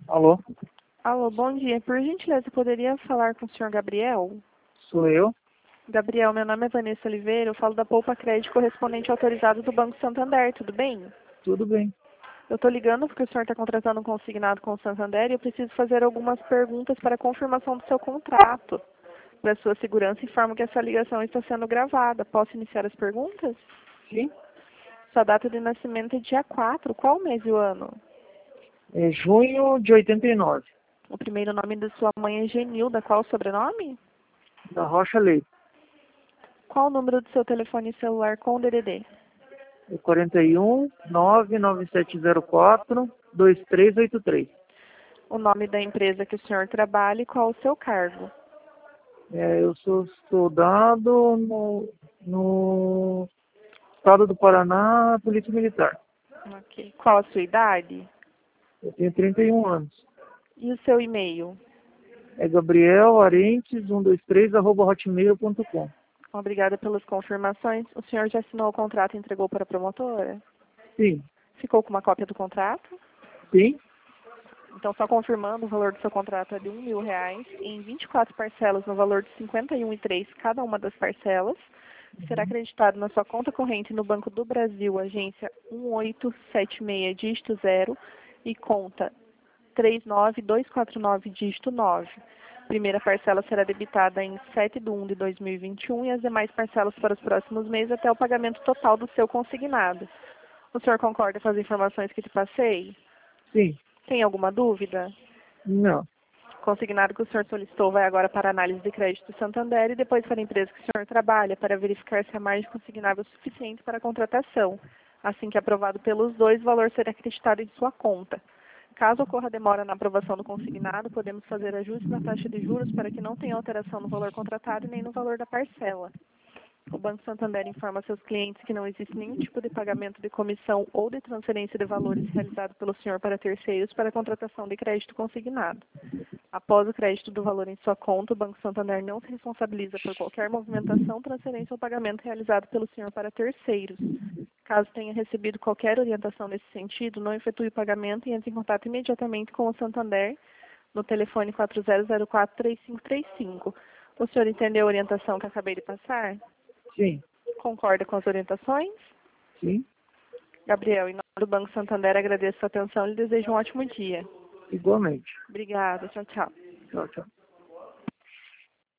Alô, Alô, bom dia. Por gentileza, poderia falar com o senhor Gabriel? sou eu. Gabriel, meu nome é Vanessa Oliveira, eu falo da Poupa Crédito correspondente autorizado do Banco Santander, tudo bem? Tudo bem. Eu estou ligando porque o senhor está contratando um consignado com o Santander e eu preciso fazer algumas perguntas para confirmação do seu contrato. Para sua segurança, informo que essa ligação está sendo gravada. Posso iniciar as perguntas? Sim. Sua data de nascimento é dia 4. Qual o mês e o ano? É junho de 89, O primeiro nome da sua mãe é Genilda. Qual o sobrenome? da Rocha Leite. Qual o número do seu telefone celular com o DDD? É 41 99704 2383. O nome da empresa que o senhor trabalha e qual o seu cargo? Eu sou soldado no estado do Paraná, Polícia Militar. Ok. Qual a sua idade? Eu tenho 31 anos. E o seu e-mail? É gabrielarentes123@hotmail.com. Obrigada pelas confirmações. O senhor já assinou o contrato e entregou para a promotora? Sim. Ficou com uma cópia do contrato? Sim? Então, só confirmando, o valor do seu contrato é de R$ 1.000 em 24 parcelas no valor de R$ 51,03 cada uma das parcelas. Será acreditado na sua conta corrente no Banco do Brasil, agência 1876, dígito 0, e conta 39249, dígito 9. Primeira parcela será debitada em 7/1 de 2021 e as demais parcelas para os próximos meses até o pagamento total do seu consignado. O senhor concorda com as informações que te passei? Sim. Tem alguma dúvida? Não. Consignado que o senhor solicitou vai agora para a análise de crédito do Santander e depois para a empresa que o senhor trabalha para verificar se a margem consignável é suficiente para a contratação. Assim que aprovado pelos dois, o valor será acreditado em sua conta. Caso ocorra demora na aprovação do consignado, podemos fazer ajustes na taxa de juros para que não tenha alteração no valor contratado e nem no valor da parcela. O Banco Santander informa seus clientes que não existe nenhum tipo de pagamento de comissão ou de transferência de valores realizado pelo senhor para terceiros para a contratação de crédito consignado. Após o crédito do valor em sua conta, o Banco Santander não se responsabiliza por qualquer movimentação, transferência ou pagamento realizado pelo senhor para terceiros. Caso tenha recebido qualquer orientação nesse sentido, não efetue o pagamento e entre em contato imediatamente com o Santander no telefone 4004-3535. O senhor entendeu a orientação que acabei de passar? Sim. Concorda com as orientações? Sim. Gabriel, em nome do Banco Santander, agradeço a sua atenção e lhe desejo um ótimo dia. Igualmente. Obrigada. Tchau, tchau. Tchau, tchau.